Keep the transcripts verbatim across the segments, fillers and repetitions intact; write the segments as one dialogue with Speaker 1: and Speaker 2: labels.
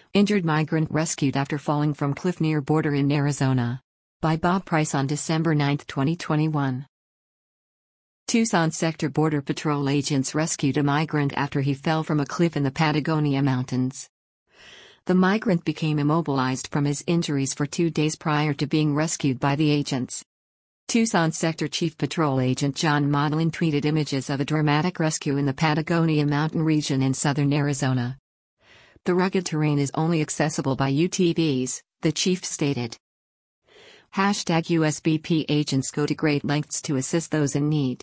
Speaker 1: Injured migrant rescued after falling from cliff near border in Arizona. By Bob Price on December ninth, twenty twenty-one. Tucson Sector Border Patrol agents rescued a migrant after he fell from a cliff in the Patagonia Mountains. The migrant became immobilized from his injuries for two days prior to being rescued by the agents. Tucson Sector Chief Patrol Agent John Modlin tweeted images of a dramatic rescue in the Patagonia Mountain region in southern Arizona. The rugged terrain is only accessible by U T Vs, the chief stated. Hashtag U S B P agents go to great lengths to assist those in need.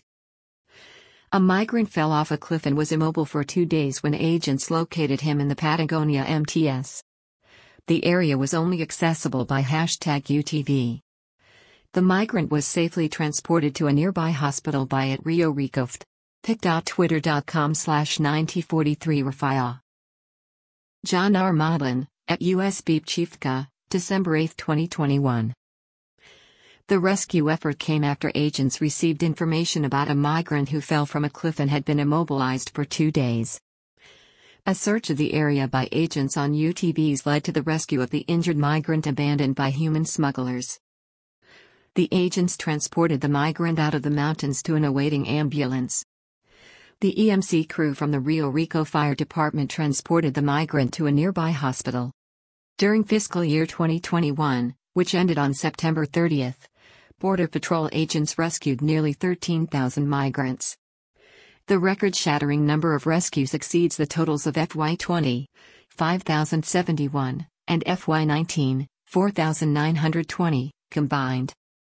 Speaker 1: A migrant fell off a cliff and was immobile for two days when agents located him in the Patagonia M T S. The area was only accessible by hashtag U T V. The migrant was safely transported to a nearby hospital by at Rio Rico. pic dot twitter dot com slash ninety forty-three Rafia. John R. Modlin, at U S B P Chiefka, December eighth, twenty twenty-one. The rescue effort came after agents received information about a migrant who fell from a cliff and had been immobilized for two days. A search of the area by agents on U T Vs led to the rescue of the injured migrant abandoned by human smugglers. The agents transported the migrant out of the mountains to an awaiting ambulance. The E M C crew from the Rio Rico Fire Department transported the migrant to a nearby hospital. During fiscal year twenty twenty-one, which ended on September thirtieth, Border Patrol agents rescued nearly thirteen thousand migrants. The record-shattering number of rescues exceeds the totals of F Y twenty, five thousand seventy-one, and F Y nineteen, four thousand nine hundred twenty, combined.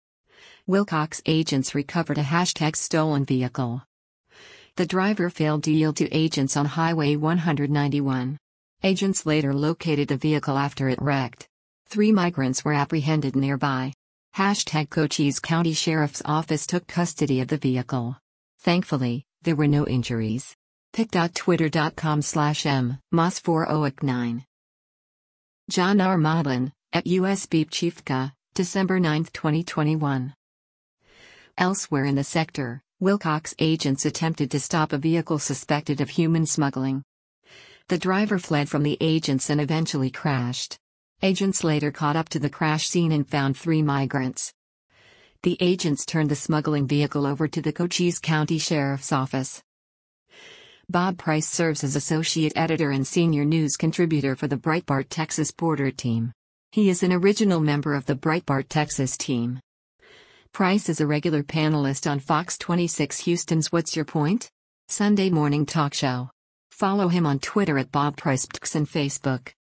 Speaker 1: Wilcox agents recovered a hashtag stolen vehicle. The driver failed to yield to agents on Highway one ninety-one. Agents later located the vehicle after it wrecked. Three migrants were apprehended nearby. Hashtag Cochise County Sheriff's Office took custody of the vehicle. Thankfully, there were no injuries. pic dot twitter dot com slash m moss four oh nine. John R. Modlin, at U S B P Chiefka, December ninth, twenty twenty-one. Elsewhere in the sector, Wilcox agents attempted to stop a vehicle suspected of human smuggling. The driver fled from the agents and eventually crashed. Agents later caught up to the crash scene and found three migrants. The agents turned the smuggling vehicle over to the Cochise County Sheriff's Office. Bob Price serves as associate editor and senior news contributor for the Breitbart Texas Border Team. He is an original member of the Breitbart Texas team. Price is a regular panelist on Fox twenty-six Houston's What's Your Point? Sunday morning talk show. Follow him on Twitter at Bob Price and Facebook.